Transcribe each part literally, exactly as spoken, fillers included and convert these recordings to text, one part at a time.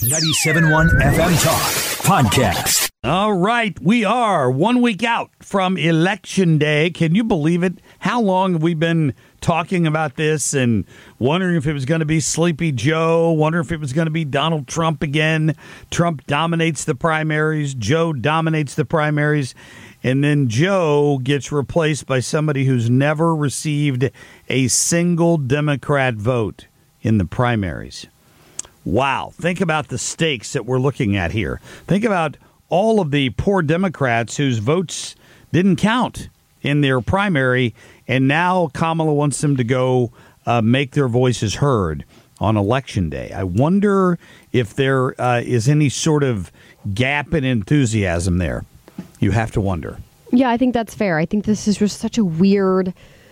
ninety-seven point one F M Talk Podcast. All right, we are one week out from Election Day. Can you believe it? How long have we been talking about this and wondering if it was going to be Sleepy Joe, wondering if it was going to be Donald Trump again. Trump dominates the primaries, Joe dominates the primaries, and then Joe gets replaced by somebody who's never received a single Democrat vote in the primaries. Wow. Think about the stakes that we're looking at here. Think about all of the poor Democrats whose votes didn't count in their primary, and now Kamala wants them to go uh, make their voices heard on Election Day. I wonder if there uh, is any sort of gap in enthusiasm there. You have to wonder. Yeah, I think that's fair. I think this is just such a weird...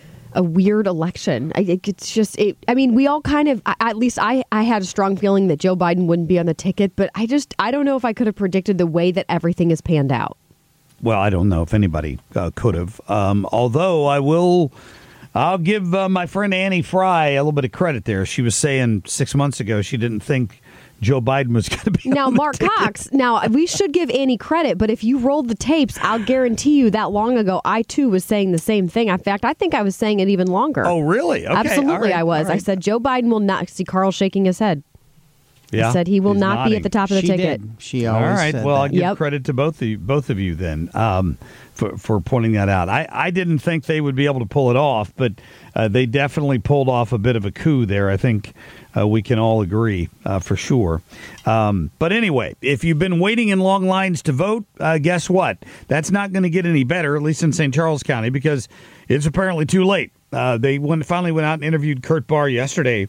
a weird election. I think it's just, it, I mean, we all kind of, at least I, I had a strong feeling that Joe Biden wouldn't be on the ticket, but I just, I don't know if I could have predicted the way that everything is panned out. Well, I don't know if anybody uh, could have. Um, although I will, I'll give uh, my friend Annie Fry a little bit of credit there. She was saying six months ago she didn't think Joe Biden was going to be now on the Mark ticket. Cox. Now we should give Annie credit, but if you rolled the tapes, I'll guarantee you that long ago I too was saying the same thing. In fact, I think I was saying it even longer. Oh, really? Okay. Absolutely, right. I was. Right. I said Joe Biden will not. See Carl shaking his head. Yeah, he said he will he's not nodding. be at the top of the she ticket. Did. She All always right. said Well, that. I'll give Yep. credit to both of you, both of you then um, for for pointing that out. I, I didn't think they would be able to pull it off, but uh, they definitely pulled off a bit of a coup there. I think uh, we can all agree uh, for sure. Um, but anyway, if you've been waiting in long lines to vote, uh, guess what? That's not going to get any better, at least in Saint Charles County, because it's apparently too late. Uh, they went, finally went out and interviewed Kurt Barr yesterday.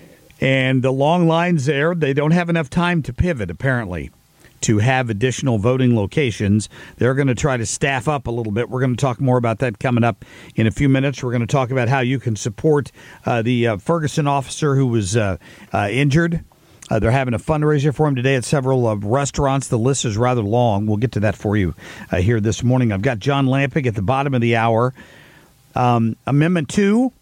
And the long lines there, they don't have enough time to pivot, apparently, to have additional voting locations. They're going to try to staff up a little bit. We're going to talk more about that coming up in a few minutes. We're going to talk about how you can support uh, the uh, Ferguson officer who was uh, uh, injured. Uh, they're having a fundraiser for him today at several uh, restaurants. The list is rather long. We'll get to that for you uh, here this morning. I've got John Lamping at the bottom of the hour. Um, Amendment two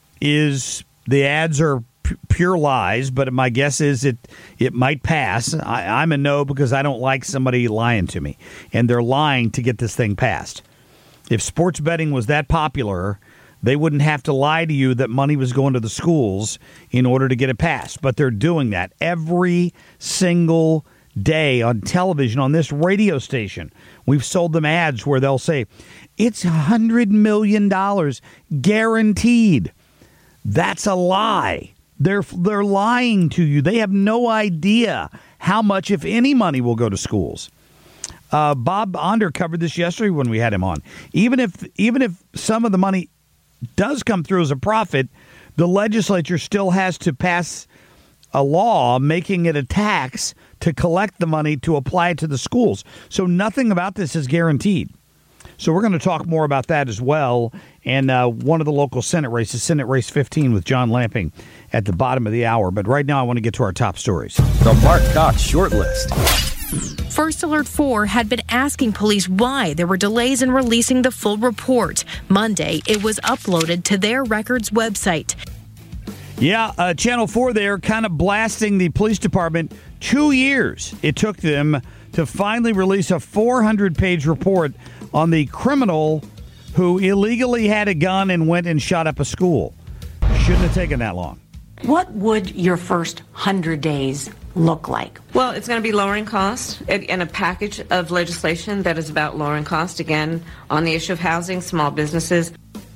is the ads are pure lies, but my guess is it it might pass. I, I'm a no because I don't like somebody lying to me, and they're lying to get this thing passed. If sports betting was that popular, they wouldn't have to lie to you that money was going to the schools in order to get it passed, but they're doing that every single day on television, on this radio station. We've sold them ads where they'll say, it's one hundred million dollars guaranteed. That's a lie. They're they're lying to you. They have no idea how much, if any, money will go to schools. Uh, Bob Onder covered this yesterday when we had him on. Even if even if some of the money does come through as a profit, the legislature still has to pass a law making it a tax to collect the money to apply it to the schools. So nothing about this is guaranteed. So we're going to talk more about that as well. And uh, one of the local Senate races, Senate Race fifteen with John Lamping at the bottom of the hour. But right now I want to get to our top stories. The Mark Cox Shortlist. First Alert four had been asking police why there were delays in releasing the full report. Monday, it was uploaded to their records website. Yeah, uh, Channel four there kind of blasting the police department. Two years it took them to finally release a four hundred page report on the criminal who illegally had a gun and went and shot up a school. Shouldn't have taken that long. What would your first hundred days look like? Well, it's going to be lowering costs and a package of legislation that is about lowering cost, again, on the issue of housing, small businesses.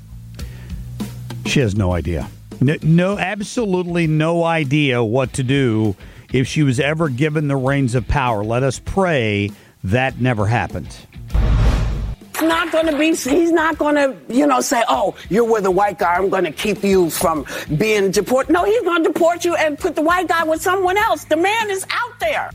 She has no idea. No, no, absolutely no idea what to do if she was ever given the reins of power. Let us pray that never happens. It's not going to be, he's not going to, you know, say, oh, you're with a white guy, I'm going to keep you from being deported. No, he's going to deport you and put the white guy with someone else. The man is out there.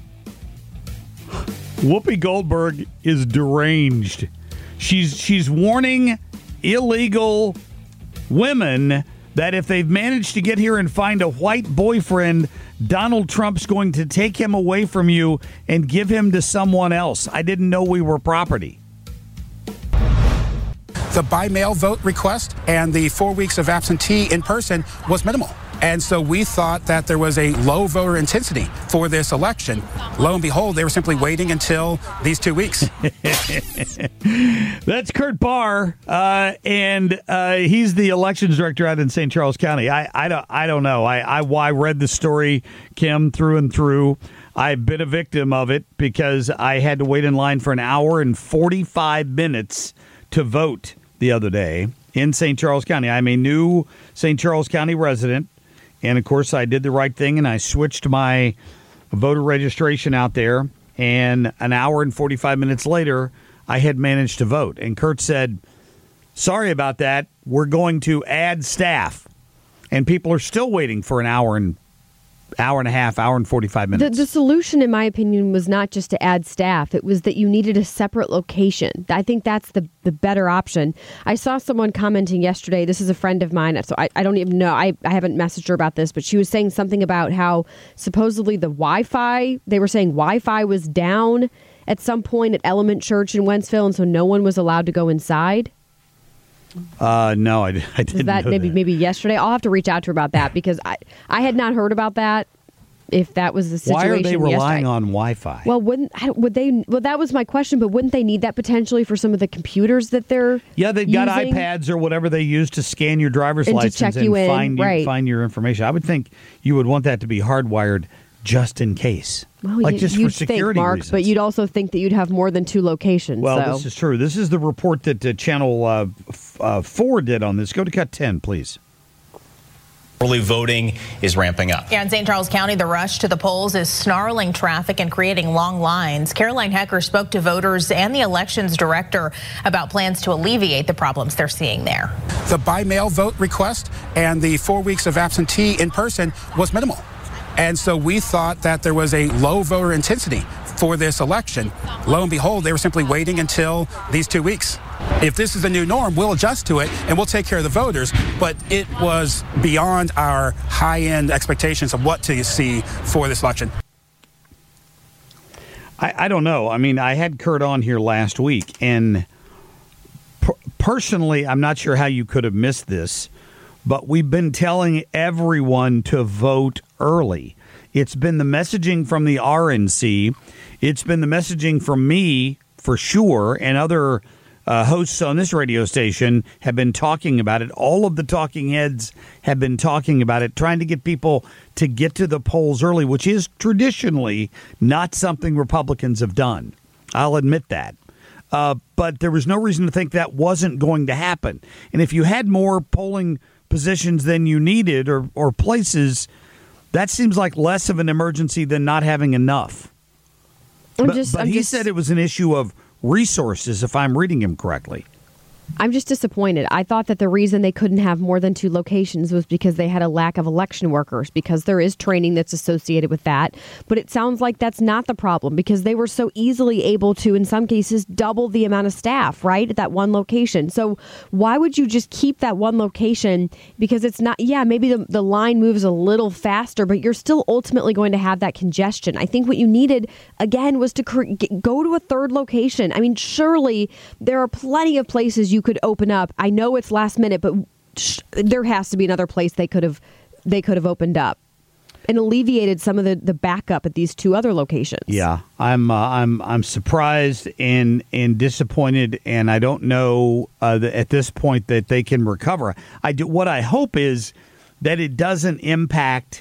Whoopi Goldberg is deranged. She's she's warning illegal women that if they've managed to get here and find a white boyfriend, Donald Trump's going to take him away from you and give him to someone else. I didn't know we were property. The by-mail vote request and the four weeks of absentee in person was minimal. And so we thought that there was a low voter intensity for this election. Lo and behold, they were simply waiting until these two weeks. That's Kurt Barr, uh, and uh, he's the elections director out in Saint Charles County. I, I, don't, I don't know. I, I, I read the story, Kim, through and through. I've been a victim of it because I had to wait in line for an hour and forty-five minutes to vote the other day in Saint Charles County. I'm a new Saint Charles County resident, and of course I did the right thing and I switched my voter registration out there, and an hour and forty-five minutes later I had managed to vote. And Kurt said, sorry about that, we're going to add staff. And people are still waiting for an hour and hour and a half, hour and forty-five minutes. The, the solution, in my opinion, was not just to add staff. It was that you needed a separate location. I think that's the, the better option. I saw someone commenting yesterday. This is a friend of mine, so I, I don't even know. I, I haven't messaged her about this, but she was saying something about how supposedly the Wi-Fi, they were saying Wi-Fi was down at some point at Element Church in Wentzville, and so no one was allowed to go inside. Uh, no, I, I didn't Is that know maybe that. maybe yesterday? I'll have to reach out to her about that because I, I had not heard about that. If that was the situation, why are they relying yesterday. on Wi-Fi? Well, wouldn't I- would they? Well, that was my question. But wouldn't they need that potentially for some of the computers that they're? Yeah, they've got using? iPads or whatever they use to scan your driver's And to license check and you in, find you, right. find your information. I would think you would want that to be hardwired just in case, Well, like you, just for you'd security think, Mark, reasons. but you'd also think that you'd have more than two locations. Well, so. this is true. This is the report that uh, Channel uh, f- uh, four did on this. Go to cut ten, please. Early voting is ramping up. Yeah, in Saint Charles County, the rush to the polls is snarling traffic and creating long lines. Caroline Hecker spoke to voters and the elections director about plans to alleviate the problems they're seeing there. The by-mail vote request and the four weeks of absentee in person was minimal. And so we thought that there was a low voter intensity for this election. Lo and behold, they were simply waiting until these two weeks. If this is the new norm, we'll adjust to it and we'll take care of the voters. But it was beyond our high-end expectations of what to see for this election. I, I don't know. I mean, I had Kurt on here last week, and per- personally, I'm not sure how you could have missed this, but we've been telling everyone to vote early. It's been the messaging from the R N C. It's been the messaging from me, for sure, and other uh, hosts on this radio station have been talking about it. All of the talking heads have been talking about it, trying to get people to get to the polls early, which is traditionally not something Republicans have done. I'll admit that. Uh, but there was no reason to think that wasn't going to happen. And if you had more polling positions than you needed or, or places, that seems like less of an emergency than not having enough. I'm but just, but I'm he just, said it was an issue of resources, if I'm reading him correctly. I'm just disappointed. I thought that the reason they couldn't have more than two locations was because they had a lack of election workers, because there is training that's associated with that. But it sounds like that's not the problem, because they were so easily able to, in some cases, double the amount of staff, right, at that one location. So why would you just keep that one location? Because it's not, yeah, maybe the, the line moves a little faster, but you're still ultimately going to have that congestion. I think what you needed, again, was to cre- go to a third location. I mean, surely there are plenty of places you could open up. I know it's last minute, but sh- there has to be another place they could have they could have opened up and alleviated some of the, the backup at these two other locations. Yeah, I'm uh, I'm I'm surprised and and disappointed, and I don't know uh, that at this point that they can recover. I do, what I hope is that it doesn't impact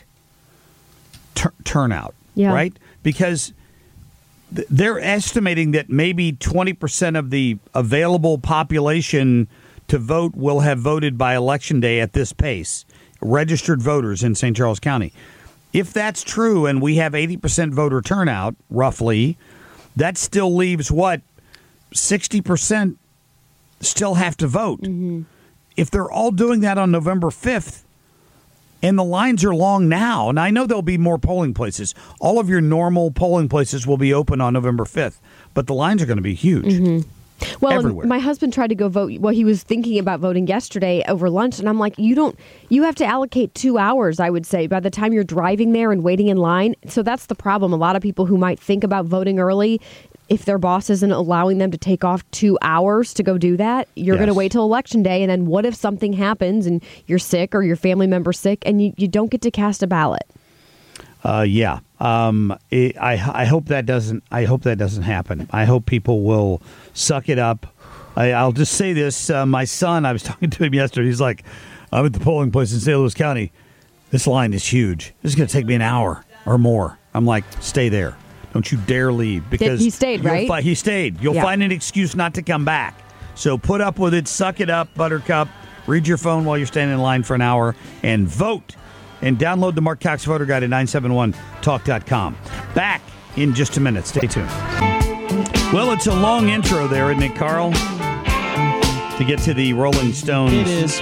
tur- turnout, Yeah. right? Because they're estimating that maybe twenty percent of the available population to vote will have voted by Election Day at this pace, registered voters in Saint Charles County. If that's true and we have eighty percent voter turnout, roughly, that still leaves what? sixty percent still have to vote. Mm-hmm. If they're all doing that on November fifth, and the lines are long now, and I know there'll be more polling places. All of your normal polling places will be open on November fifth, but the lines are going to be huge. Mm-hmm. Well, everywhere. My husband tried to go vote. Well, he was thinking about voting yesterday over lunch, and I'm like, you don't, you have to allocate two hours, I would say, by the time you're driving there and waiting in line. So that's the problem. A lot of people who might think about voting early, if their boss isn't allowing them to take off two hours to go do that, you're Yes. going to wait till election day. And then what if something happens and you're sick or your family member's sick and you, you don't get to cast a ballot? Uh, yeah. Um, it, I I hope that doesn't. I hope that doesn't happen. I hope people will suck it up. I, I'll just say this: uh, my son. I was talking to him yesterday. He's like, "I'm at the polling place in Saint Louis County. This line is huge. This is going to take me an hour or more." I'm like, "Stay there. Don't you dare leave." Because he stayed, you'll right? Fi- he stayed. You'll Yeah. find an excuse not to come back. So put up with it. Suck it up, Buttercup. Read your phone while you're standing in line for an hour and vote. And download the Mark Cox Voter Guide at nine seven one talk dot com. Back in just a minute. Stay tuned. Well, it's a long intro there, isn't it, Carl? To get to the Rolling Stones. It is.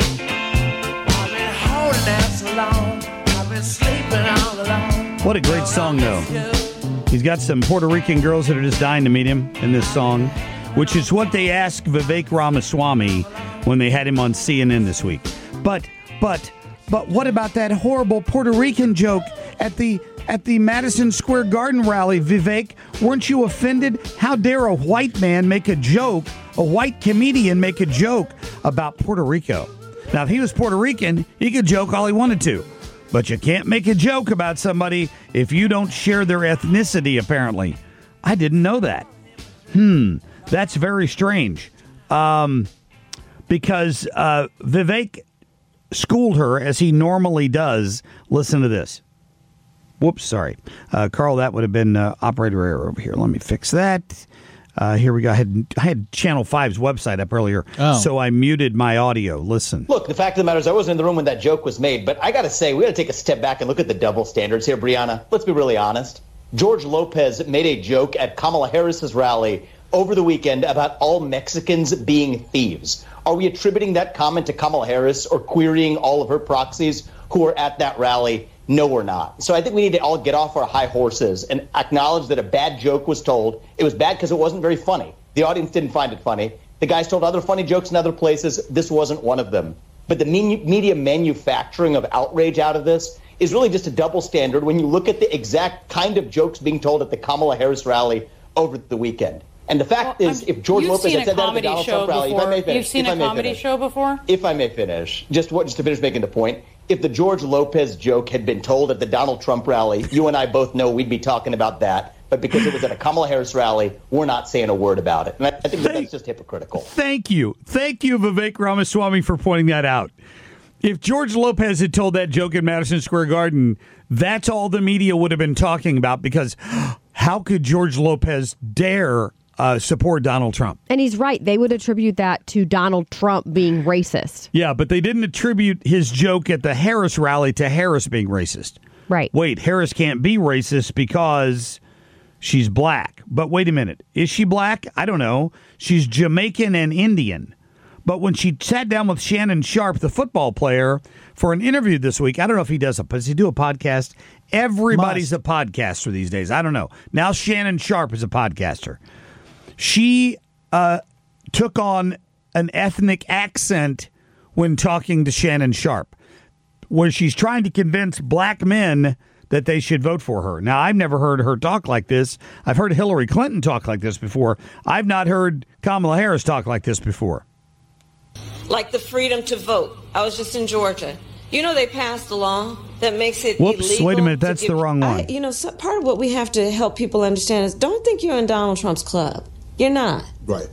What a great song, though. He's got some Puerto Rican girls that are just dying to meet him in this song, which is what they asked Vivek Ramaswamy when they had him on C N N this week. But, but... But what about that horrible Puerto Rican joke at the at the Madison Square Garden rally, Vivek? Weren't you offended? How dare a white man make a joke, a white comedian make a joke about Puerto Rico? Now, if he was Puerto Rican, he could joke all he wanted to. But you can't make a joke about somebody if you don't share their ethnicity, apparently. I didn't know that. Hmm, that's very strange. Um, because uh, Vivek schooled her as he normally does. Listen to this. Whoops, sorry. Uh, Carl, that would have been uh, operator error over here. Let me fix that. Uh, here we go. I had, I had Channel five's website up earlier, oh. so I muted my audio. Listen. Look, the fact of the matter is I wasn't in the room when that joke was made, but I got to say, we got to take a step back and look at the double standards here, Brianna. Let's be really honest. George Lopez made a joke at Kamala Harris's rally over the weekend about all Mexicans being thieves. Are we attributing that comment to Kamala Harris or querying all of her proxies who were at that rally? No, we're not. So I think we need to all get off our high horses and acknowledge that a bad joke was told. It was bad because it wasn't very funny. The audience didn't find it funny. The guys told other funny jokes in other places. This wasn't one of them. But the media manufacturing of outrage out of this is really just a double standard when you look at the exact kind of jokes being told at the Kamala Harris rally over the weekend. And the fact well, is, if George You've Lopez seen had said that at the Donald Trump rally, if I may finish, You've seen if a I may comedy finish, show before? If I may finish, just what, just to finish making the point, if the George Lopez joke had been told at the Donald Trump rally, you and I both know we'd be talking about that. But because it was at a Kamala Harris rally, we're not saying a word about it. And I, I think that that's just hypocritical. Thank you. Thank you, Vivek Ramaswamy, for pointing that out. If George Lopez had told that joke in Madison Square Garden, that's all the media would have been talking about, because how could George Lopez dare uh, support Donald Trump? And he's right. They would attribute that to Donald Trump being racist. Yeah, but they didn't attribute his joke at the Harris rally to Harris being racist. Right. Wait, Harris can't be racist because she's black. But wait a minute. Is she black? I don't know. She's Jamaican and Indian. But when she sat down with Shannon Sharpe, the football player, for an interview this week, I don't know if he does a, does he do a podcast? Everybody's Must. a podcaster these days. I don't know. Now Shannon Sharpe is a podcaster. She uh, took on an ethnic accent when talking to Shannon Sharpe, where she's trying to convince black men that they should vote for her. Now, I've never heard her talk like this. I've heard Hillary Clinton talk like this before. I've not heard Kamala Harris talk like this before. Like the freedom to vote. I was just in Georgia. You know, they passed a law that makes it Whoops, illegal. Wait a minute, that's give, the wrong one. I, you know, so part of what we have to help people understand is don't think you're in Donald Trump's club. You're not. Right.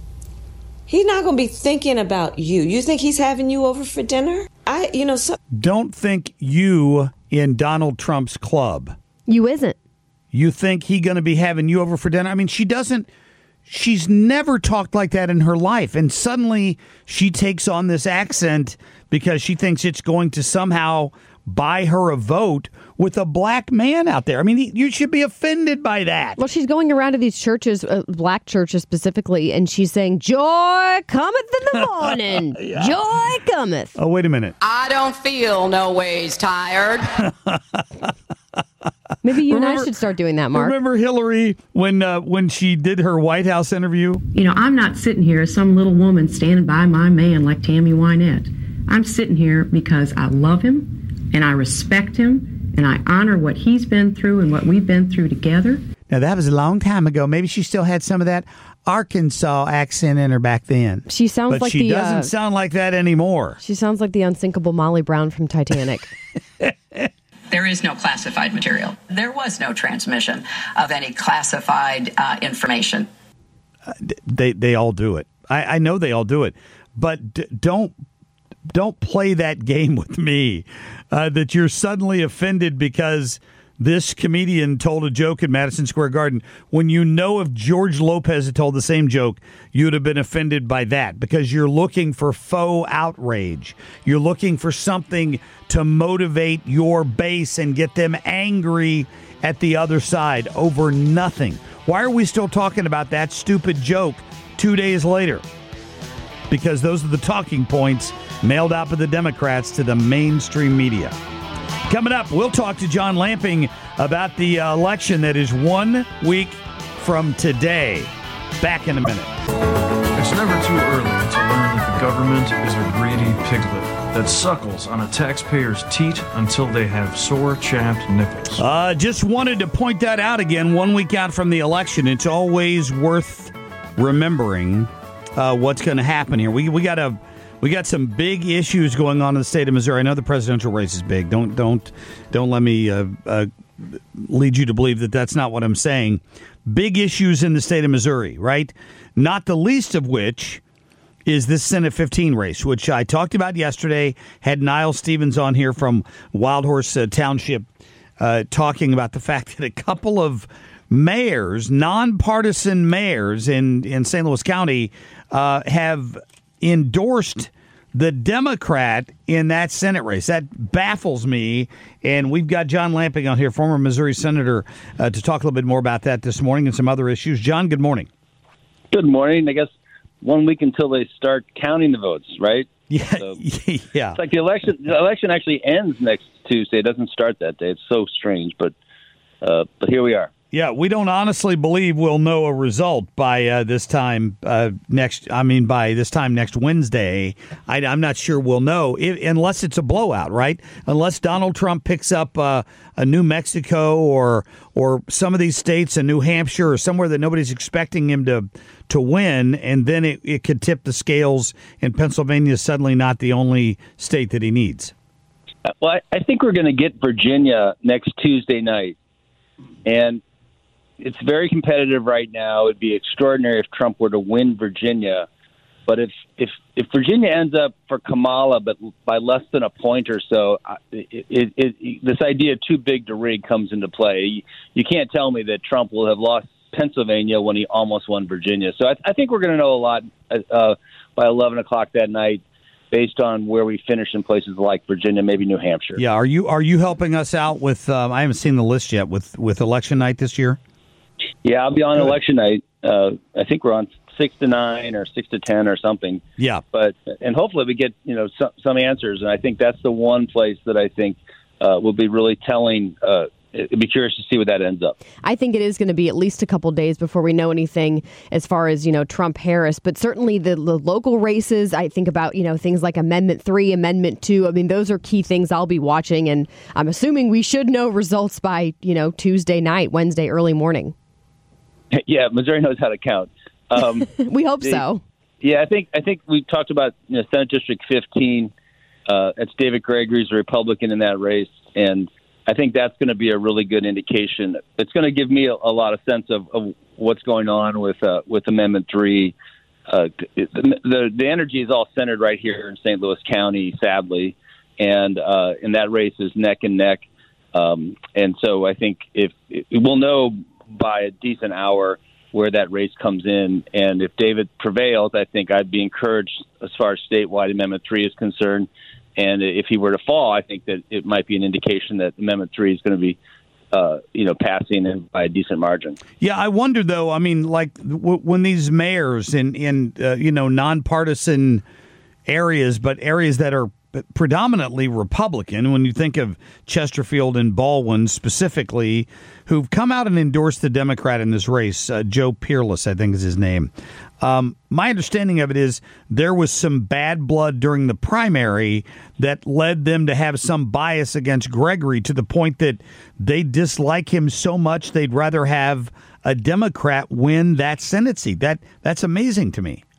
He's not going to be thinking about you. You think he's having you over for dinner? I, you know, so. Don't think you in Donald Trump's club. You isn't. You think he going to be having you over for dinner? I mean, she doesn't. She's never talked like that in her life. And suddenly she takes on this accent because she thinks it's going to somehow buy her a vote with a black man out there. I mean, you should be offended by that. Well, she's going around to these churches, uh, black churches specifically, and she's saying, joy cometh in the morning. yeah. Joy cometh. Oh, wait a minute. I don't feel no ways tired. Maybe you remember, and I should start doing that, Mark. Remember Hillary when uh, when she did her White House interview? You know, I'm not sitting here as some little woman standing by my man like Tammy Wynette. I'm sitting here because I love him and I respect him and I honor what he's been through and what we've been through together. Now, that was a long time ago. Maybe she still had some of that Arkansas accent in her back then. She sounds but like she the, doesn't uh, sound like that anymore. She sounds like the unsinkable Molly Brown from Titanic. There is no classified material. There was no transmission of any classified uh, information. Uh, they they all do it. I, I know they all do it. But d- don't don't play that game with me uh, that you're suddenly offended because this comedian told a joke in Madison Square Garden. When you know if George Lopez had told the same joke, you'd have been offended by that because you're looking for faux outrage. You're looking for something to motivate your base and get them angry at the other side over nothing. Why are we still talking about that stupid joke two days later? Because those are the talking points mailed out by the Democrats to the mainstream media. Coming up, we'll talk to John Lamping about the uh, election that is one week from today. Back in a minute. It's never too early to learn that the government is a greedy piglet that suckles on a taxpayer's teat until they have sore, chapped nipples. Uh, just wanted to point that out again one week out from the election. It's always worth remembering uh, what's going to happen here. We we got a... We got some big issues going on in the state of Missouri. I know the presidential race is big. Don't don't don't let me uh, uh, lead you to believe that that's not what I'm saying. Big issues in the state of Missouri, right? Not the least of which is this Senate fifteen race, which I talked about yesterday. Had Niall Stevens on here from Wild Horse uh, Township uh, talking about the fact that a couple of mayors, nonpartisan mayors in, in Saint Louis County, uh, have endorsed the Democrat in that Senate race. That baffles me, and we've got John Lamping on here, former Missouri Senator, uh, to talk a little bit more about that this morning and some other issues. John, good morning. Good morning. I guess one week until they start counting the votes, right? Yeah, so yeah. It's like the election. The election actually ends next Tuesday. It doesn't start that day. It's so strange, but uh, but here we are. Yeah, we don't honestly believe we'll know a result by uh, this time uh, next. I mean, by this time next Wednesday. I, I'm not sure we'll know if, unless it's a blowout, right? Unless Donald Trump picks up uh, a New Mexico or or some of these states, a New Hampshire or somewhere that nobody's expecting him to to win, and then it, it could tip the scales. And Pennsylvania is suddenly not the only state that he needs. Well, I, I think we're going to get Virginia next Tuesday night, and it's very competitive right now. It'd be extraordinary if Trump were to win Virginia. But if if, if Virginia ends up for Kamala, but by less than a point or so, it, it, it, this idea of too big to rig comes into play. You, you can't tell me that Trump will have lost Pennsylvania when he almost won Virginia. So I, I think we're going to know a lot uh, by eleven o'clock that night, based on where we finish in places like Virginia, maybe New Hampshire. Yeah, are you are you helping us out with? Um, I haven't seen the list yet with with election night this year. Yeah, I'll be on election night. Uh, I think we're on six to nine or six to ten or something. Yeah, but and hopefully we get you know some, some answers. And I think that's the one place that I think uh, will be really telling. Uh, I'd be curious to see where that ends up. I think it is going to be at least a couple days before we know anything as far as, you know, Trump Harris. But certainly the, the local races, I think about, you know, things like Amendment three, Amendment two. I mean, those are key things I'll be watching. And I'm assuming we should know results by, you know, Tuesday night, Wednesday early morning. Yeah, Missouri knows how to count. Um, we hope the, so. Yeah, I think I think we talked about you know, Senate District fifteen. Uh, it's David Gregory's a Republican in that race, and I think that's going to be a really good indication. It's going to give me a, a lot of sense of, of what's going on with uh, with Amendment three. Uh, the, the the energy is all centered right here in Saint Louis County, sadly, and uh, and that race is neck and neck. Um, and so I think if, if we'll know by a decent hour where that race comes in, and if David prevails, I think I'd be encouraged as far as statewide Amendment three is concerned. And if he were to fall, I think that it might be an indication that Amendment three is going to be, uh, you know, passing in by a decent margin. Yeah, I wonder though. I mean, like w- when these mayors in in uh, you know nonpartisan areas, but areas that are predominantly Republican, when you think of Chesterfield and Baldwin specifically, who've come out and endorsed the Democrat in this race, uh, Joe Peerless, I think is his name. Um, my understanding of it is there was some bad blood during the primary that led them to have some bias against Gregory to the point that they dislike him so much they'd rather have a Democrat win that Senate seat. That that's amazing to me.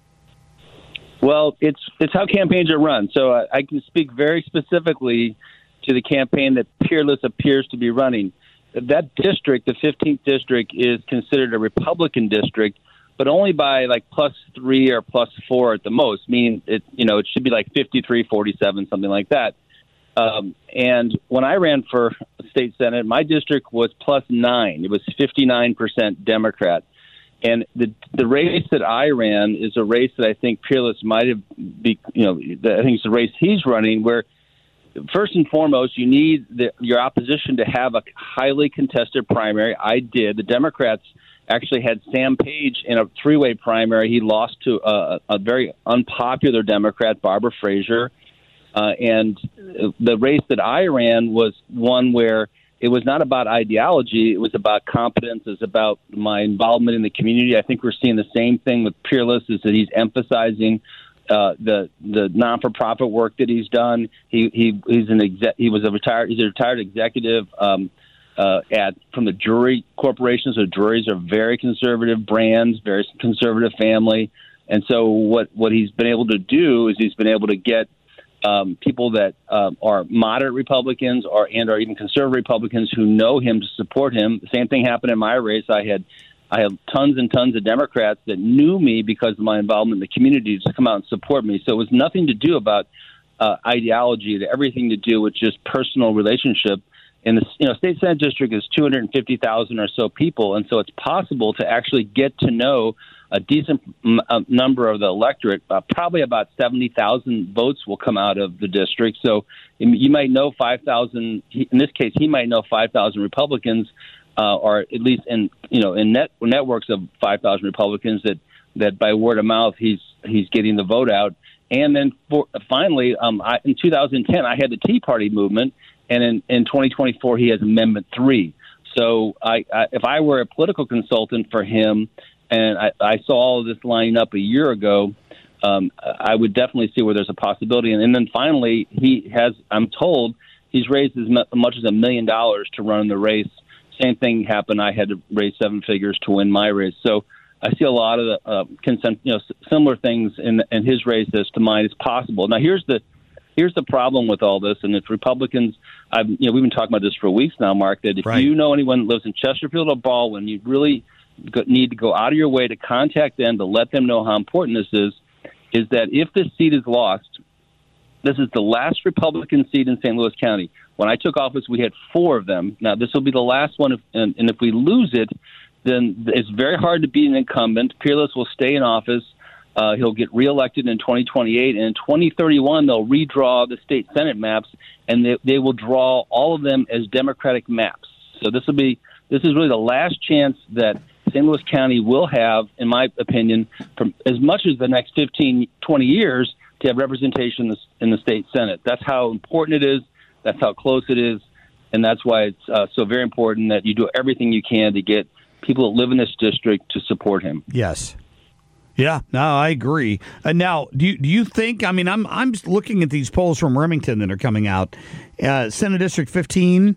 Well, it's it's how campaigns are run. So I, I can speak very specifically to the campaign that Peerless appears to be running. That district, the fifteenth district, is considered a Republican district, but only by like plus three or plus four at the most, meaning it, you know, it should be like fifty-three forty-seven, something like that. Um, and when I ran for state senate, my district was plus nine. It was fifty-nine percent Democrat. And the the race that I ran is a race that I think Peerless might have be, you know, I think it's the race he's running where, first and foremost, you need the, your opposition to have a highly contested primary. I did. The Democrats actually had Sam Page in a three-way primary. He lost to a, a very unpopular Democrat, Barbara Frazier. Uh, and the race that I ran was one where it was not about ideology. It was about competence. It was about my involvement in the community. I think we're seeing the same thing with Peerless, is that he's emphasizing uh, the the non-for-profit work that he's done. He he he's an exec, he was a retired he's a retired executive um, uh, at from the Drury Corporation. So Drury's are very conservative brands, very conservative family, and so what what he's been able to do is he's been able to get Um, people that um, are moderate Republicans or and or even conservative Republicans who know him to support him. The same thing happened in my race. I had I had tons and tons of Democrats that knew me because of my involvement in the community to come out and support me. So it was nothing to do about uh, ideology. It had everything to do with just personal relationship. And the you know state senate district is two hundred fifty thousand or so people, and so it's possible to actually get to know a decent m- uh, number of the electorate. Uh, probably about seventy thousand votes will come out of the district. So you might know five thousand. In this case, he might know five thousand Republicans, uh, or at least in you know in net networks of five thousand Republicans that that by word of mouth he's he's getting the vote out. And then for, finally, um, I, in two thousand ten, I had the Tea Party movement, and in, in twenty twenty-four, he has Amendment three. So I, I, if I were a political consultant for him, and I, I saw all of this lining up a year ago, um, I would definitely see where there's a possibility. And, and then finally, he has, I'm told, he's raised as much as a million dollars to run the race. Same thing happened. I had to raise seven figures to win my race. So I see a lot of the uh, consent, you know, similar things in, in his race as to mine as possible. Now, here's the here's the problem with all this, and it's Republicans. I've, you know, we've been talking about this for weeks now, Mark. That if right. you know anyone that lives in Chesterfield or Baldwin, you really need to go out of your way to contact them to let them know how important this is. Is that if this seat is lost, this is the last Republican seat in Saint Louis County. When I took office, we had four of them. Now, this will be the last one, if, and, and if we lose it, then it's very hard to beat an incumbent. Peerless will stay in office. Uh, he'll get reelected in twenty twenty-eight, and in twenty thirty-one, they'll redraw the state Senate maps, and they, they will draw all of them as Democratic maps. So this will be this is really the last chance that Saint Louis County will have, in my opinion, from as much as the next fifteen, twenty years to have representation in the, in the state Senate. That's how important it is. That's how close it is. And that's why it's uh, so very important that you do everything you can to get people that live in this district to support him. Yes. Yeah, no, I agree. Uh, now, do you, do you think, I mean, I'm I'm looking at these polls from Remington that are coming out. Uh, Senate District fifteen,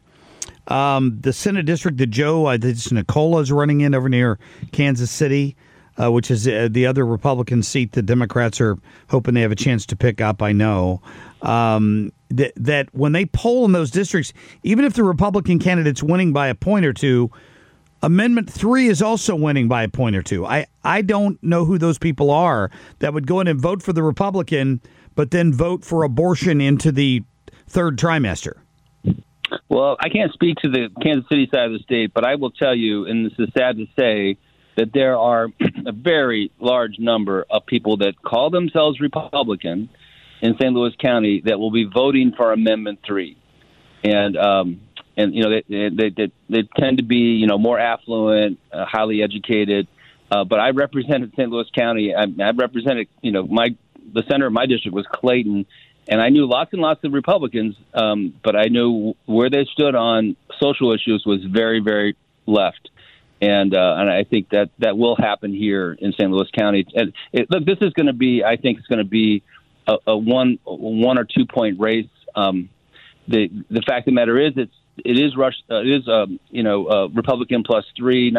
um, the Senate District that Joe, I think it's Nicola is running in over near Kansas City, uh, which is uh, the other Republican seat that Democrats are hoping they have a chance to pick up, I know. Um, that, that when they poll in those districts, even if the Republican candidate's winning by a point or two, Amendment three is also winning by a point or two. I, I don't know who those people are that would go in and vote for the Republican, but then vote for abortion into the third trimester. Well, I can't speak to the Kansas City side of the state, but I will tell you, and this is sad to say, that there are a very large number of people that call themselves Republican in Saint Louis County that will be voting for Amendment three. And, um, And, you know, they, they, they, they tend to be, you know, more affluent, uh, highly educated. Uh, but I represented Saint Louis County. I, I represented, you know, my the center of my district was Clayton. And I knew lots and lots of Republicans, um, but I knew where they stood on social issues was very, very left. And uh, and I think that that will happen here in Saint Louis County. And it, look, this is going to be, I think it's going to be a, a one one or two point race. Um, the the fact of the matter is, it's It is rush. Uh, it is um, you know uh, Republican plus three, not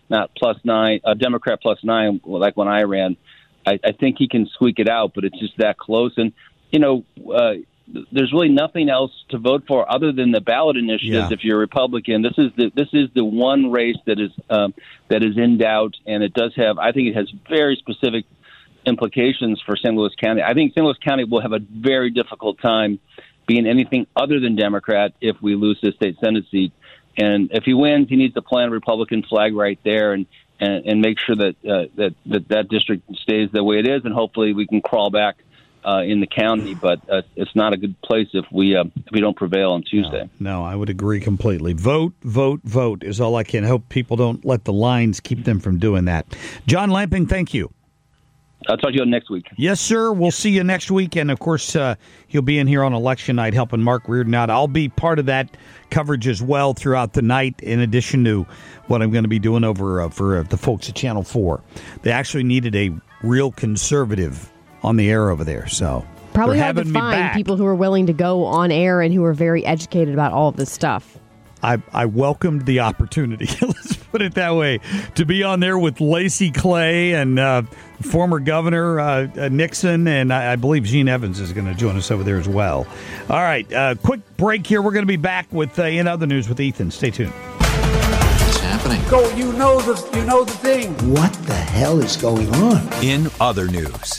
not plus nine, a Democrat plus nine, like when I ran. I, I think he can squeak it out, but it's just that close. And, you know, uh, there's really nothing else to vote for other than the ballot initiatives. Yeah. If you're a Republican, this is the this is the one race that is um, that is in doubt, and it does have. I think it has very specific implications for Saint Louis County. I think Saint Louis County will have a very difficult time being anything other than Democrat if we lose this state Senate seat. And if he wins, he needs to plant a Republican flag right there and and, and make sure that, uh, that that that district stays the way it is, and hopefully we can crawl back Uh, in the county, but uh, it's not a good place if we uh, if we don't prevail on Tuesday. No, no, I would agree completely. Vote, vote, vote is all I can hope. People don't let the lines keep them from doing that. John Lamping, thank you. I'll talk to you next week. Yes, sir. We'll see you next week. And, of course, uh, he'll be in here on election night helping Mark Reardon out. I'll be part of that coverage as well throughout the night, in addition to what I'm going to be doing over uh, for uh, the folks at Channel four. They actually needed a real conservative on the air over there, so probably they're hard to having me find back. people who are willing to go on air and who are very educated about all of this stuff. I, I welcomed the opportunity, let's put it that way, to be on there with Lacey Clay and uh, former Governor uh, uh, Nixon, and I, I believe Gene Evans is going to join us over there as well. All right, uh, quick break here. We're going to be back with uh, in other news with Ethan. Stay tuned. What's happening? Go, you know the you know the thing. What the hell is going on? In other news.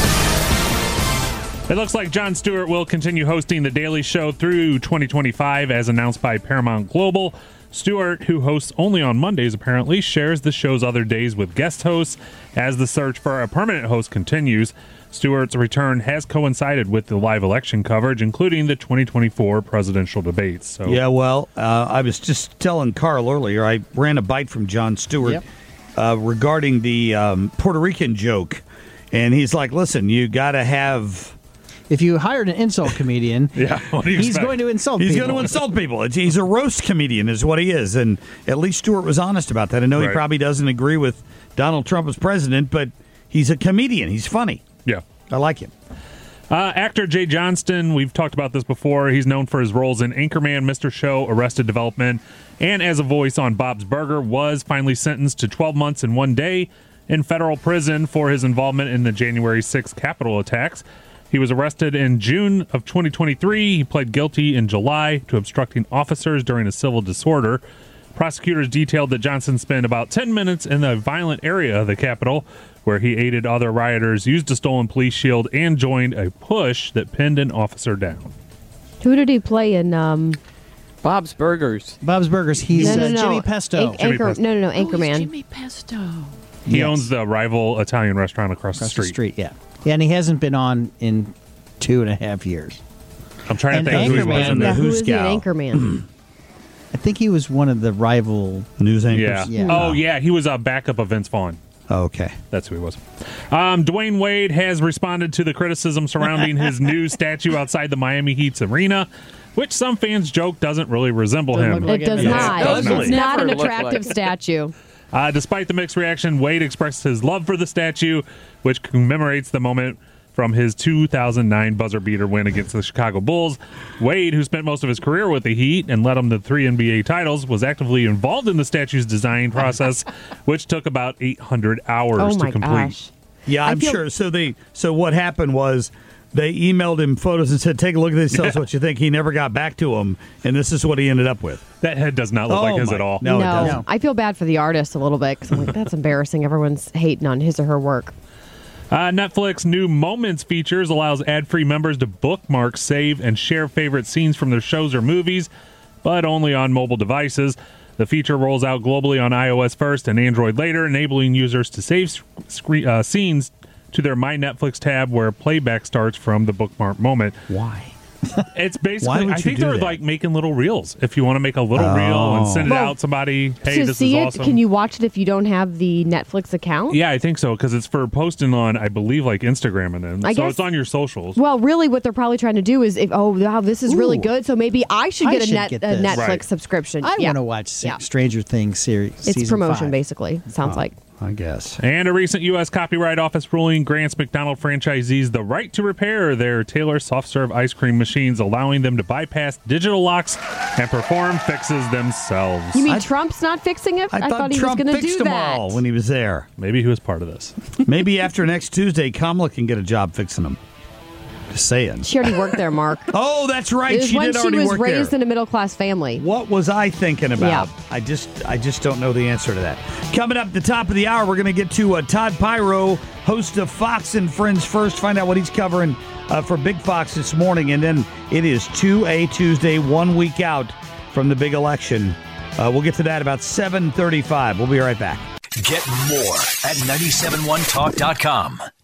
It looks like Jon Stewart will continue hosting The Daily Show through twenty twenty-five, as announced by Paramount Global. Stewart, who hosts only on Mondays apparently, shares the show's other days with guest hosts as the search for a permanent host continues. Stewart's return has coincided with the live election coverage, including the twenty twenty-four presidential debates. So, yeah, well, uh, I was just telling Carl earlier, I ran a bite from Jon Stewart Yep. uh, regarding the um, Puerto Rican joke, and he's like, listen, you got to have... If you hired an insult comedian, yeah, what do you he's expect? going to insult he's people. going to insult people. It's, he's a roast comedian is what he is, and at least Stewart was honest about that. I know Right. he probably doesn't agree with Donald Trump as president, but he's a comedian. He's funny. Yeah. I like him. Uh, actor Jay Johnston, we've talked about this before. He's known for his roles in Anchorman, Mister Show, Arrested Development, and as a voice on Bob's Burger, was finally sentenced to twelve months and one day in federal prison for his involvement in the January sixth Capitol attacks. He was arrested in June of twenty twenty-three. He pled guilty in July to obstructing officers during a civil disorder. Prosecutors detailed that Johnson spent about ten minutes in the violent area of the Capitol, where he aided other rioters, used a stolen police shield, and joined a push that pinned an officer down. Who did he play in? Um, Bob's Burgers. Bob's Burgers. He's no, no, uh, no. Jimmy Pesto. An- Jimmy Anchor, Pesto. No, no, no, Anchorman. Jimmy Pesto. He Yes. owns the rival Italian restaurant across, Across the street. the street, yeah. Yeah, and he hasn't been on in two and a half years. I'm trying And to think who he was Anchorman, in there. Yeah, who Who's is he an Gal? Anchorman? I think he was one of the rival News anchors? Yeah. Yeah. Oh, yeah. He was a backup of Vince Vaughn. Oh, okay. That's who he was. Um, Dwayne Wade has responded to the criticism surrounding his new statue outside the Miami Heat's arena, which some fans joke doesn't really resemble Doesn't him. look like It does Yeah. not. It does It's not. not an Never looked attractive like- statue. Uh, despite the mixed reaction, Wade expressed his love for the statue, which commemorates the moment from his two thousand nine buzzer beater win against the Chicago Bulls. Wade, who spent most of his career with the Heat and led them to three N B A titles, was actively involved in the statue's design process, which took about eight hundred hours Oh to my complete. gosh. Yeah, I I'm feel- sure. So they, so what happened was they emailed him photos and said, "Take a look at this. Tell us what you think." He never got back to them, and this is what he ended up with. That head does not look Oh like his my- at all. No, it doesn't. I feel bad for the artist a little bit because I'm like, that's embarrassing. Everyone's hating on his or her work. Uh, Netflix new Moments features allows ad-free members to bookmark, save, and share favorite scenes from their shows or movies, but only on mobile devices. The feature rolls out globally on iOS first and Android later, enabling users to save screen, uh, scenes to their My Netflix tab where playback starts from the bookmark moment. Why? It's Why basically, would I you think do they're that? like making little reels. If you want to make a little reel and send it Well, out somebody, hey, to this see is it, awesome. can you watch it if you don't have the Netflix account? Yeah, I think so, because it's for posting on, I believe, like Instagram and then. I so guess- it's on your socials. Well, really, what they're probably trying to do is, if oh, wow, this is really Ooh. good, so maybe I should I get a, should net, get a this. Netflix Right. subscription. I yeah. want to watch Sa- Yeah. Stranger Things series. It's season promotion, five. basically. Sounds Oh. like. I guess. And a recent U S Copyright Office ruling grants McDonald's franchisees the right to repair their Taylor soft serve ice cream machines, allowing them to bypass digital locks and perform fixes themselves. You mean I, Trump's not fixing it? I, I thought, thought he Trump was going to fixed do them that. all when he was there. Maybe he was part of this. Maybe after next Tuesday, Kamala can get a job fixing them. Just saying. She already worked there, Mark. Oh, that's right. It was she when did already she was work raised there. in a middle class family. What was I thinking about? Yeah. I just I just don't know the answer to that. Coming up at the top of the hour, we're going to get to uh, Todd Pyro, host of Fox and Friends First, find out what he's covering uh, for Big Fox this morning. And then it is two A Tuesday, one week out from the big election. Uh, we'll get to that about seven thirty-five. We'll be right back. Get more at nine seven one talk dot com.